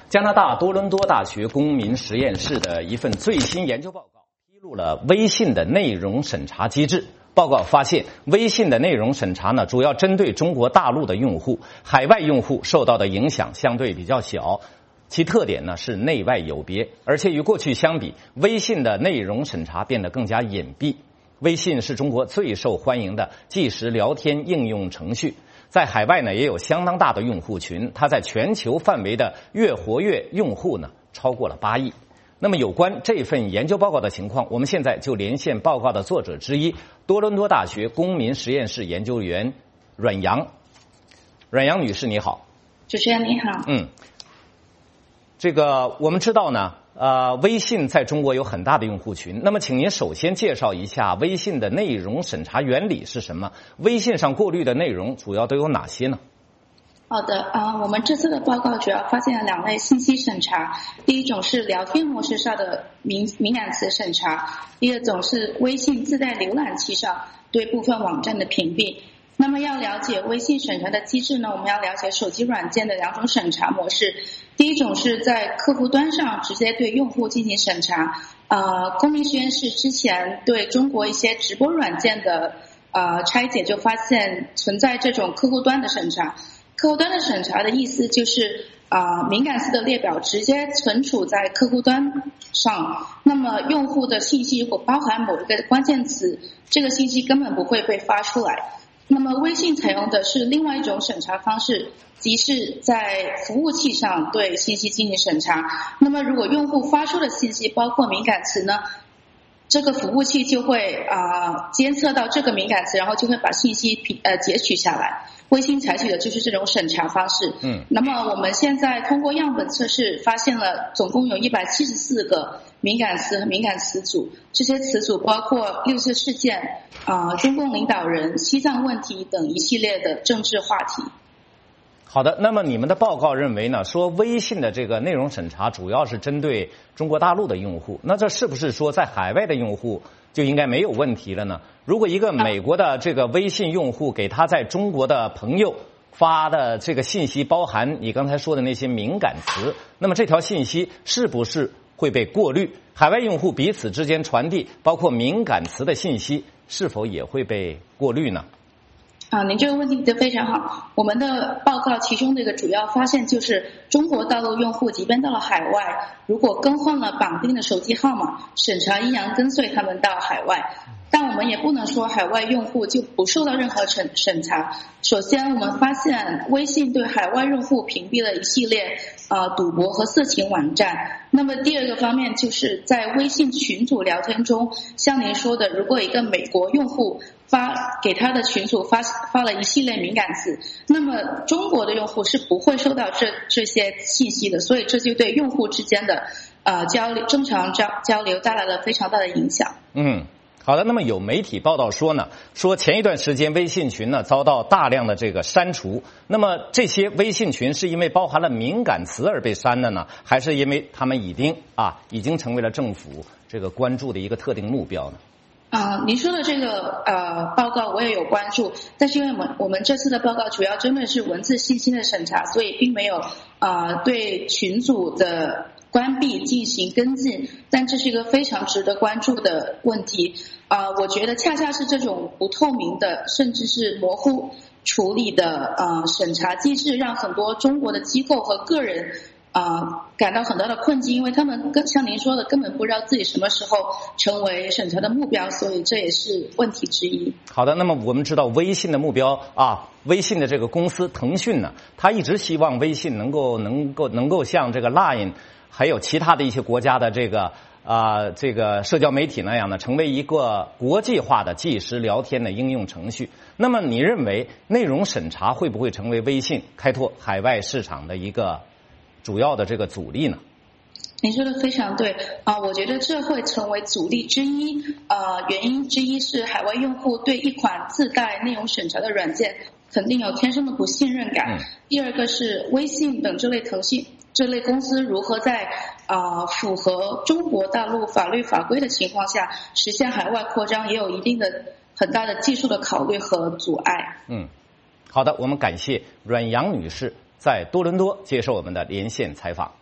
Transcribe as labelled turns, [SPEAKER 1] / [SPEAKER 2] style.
[SPEAKER 1] 加拿大多伦多大学公民实验室的一份最新研究报告披露了微信的内容审查机制。报告发现，微信的内容审查呢，主要针对中国大陆的用户，海外用户受到的影响相对比较小。其特点呢是内外有别，而且与过去相比，微信的内容审查变得更加隐蔽。微信是中国最受欢迎的即时聊天应用程序，在海外呢也有相当大的用户群，它在全球范围的月活跃用户呢超过了8亿。那么有关这份研究报告的情况，我们现在就连线报告的作者之一，多伦多大学公民实验室研究员阮阳。阮阳女士你好。
[SPEAKER 2] 主持人你好。
[SPEAKER 1] 这个我们知道呢，微信在中国有很大的用户群。那么请您首先介绍一下微信的内容审查原理是什么？微信上过滤的内容主要都有哪些呢？
[SPEAKER 2] 好的，我们这次的报告主要发现了2类信息审查。第一种是聊天模式上的敏感词审查，第二种是微信自带浏览器上对部分网站的屏蔽。那么要了解微信审查的机制呢，我们要了解手机软件的2种审查模式。第一种是在客户端上直接对用户进行审查。公民实验室之前对中国一些直播软件的拆解，就发现存在这种客户端的审查。客户端的审查的意思就是敏感词的列表直接存储在客户端上，那么用户的信息如果包含某一个关键词，这个信息根本不会被发出来。那么微信采用的是另外一种审查方式，即是在服务器上对信息进行审查。那么如果用户发出的信息包括敏感词呢，这个服务器就会监测到这个敏感词，然后就会把信息截取下来。微信采取的就是这种审查方式。那么我们现在通过样本测试发现了总共有174个敏感词和敏感词组，这些词组包括6次事件、中共领导人、西藏问题等一系列的政治话题。
[SPEAKER 1] 好的，那么你们的报告认为呢，说微信的这个内容审查主要是针对中国大陆的用户，那这是不是说在海外的用户就应该没有问题了呢？如果一个美国的这个微信用户给他在中国的朋友发的这个信息包含你刚才说的那些敏感词，那么这条信息是不是会被过滤？海外用户彼此之间传递包括敏感词的信息是否也会被过滤呢？
[SPEAKER 2] 您这个问题提得非常好。我们的报告其中的一个主要发现就是，中国大陆用户即便到了海外，如果更换了绑定的手机号码，审查依然跟随他们到海外。但我们也不能说海外用户就不受到任何审查。首先，我们发现微信对海外用户屏蔽了一系列赌博和色情网站。那么第二个方面就是在微信群组聊天中，像您说的，如果一个美国用户给他的群组发了一系列敏感词，那么中国的用户是不会收到这些信息的，所以这就对用户之间的正常交流带来了非常大的影响。
[SPEAKER 1] 好的，那么有媒体报道说呢，说前一段时间微信群呢遭到大量的这个删除，那么这些微信群是因为包含了敏感词而被删的呢，还是因为他们已经成为了政府这个关注的一个特定目标呢？
[SPEAKER 2] 您说的这个报告我也有关注，但是因为我们这次的报告主要针对是文字信息的审查，所以并没有对群组的关闭进行跟进，但这是一个非常值得关注的问题。我觉得恰恰是这种不透明的甚至是模糊处理的审查机制，让很多中国的机构和个人感到很大的困境，因为他们像您说的根本不知道自己什么时候成为审查的目标，所以这也是问题之一。
[SPEAKER 1] 好的，那么我们知道微信的目标微信的这个公司腾讯呢，他一直希望微信能够像这个 Line 还有其他的一些国家的这个社交媒体那样呢，成为一个国际化的即时聊天的应用程序。那么你认为内容审查会不会成为微信开拓海外市场的一个主要的这个阻力呢？
[SPEAKER 2] 您说的非常对我觉得这会成为阻力之一。原因之一是海外用户对一款自带内容审查的软件肯定有天生的不信任感。第二个是微信等这类公司如何在符合中国大陆法律法规的情况下实现海外扩张，也有一定的很大的技术的考虑和阻碍。
[SPEAKER 1] 好的，我们感谢阮阳女士在多伦多接受我们的连线采访。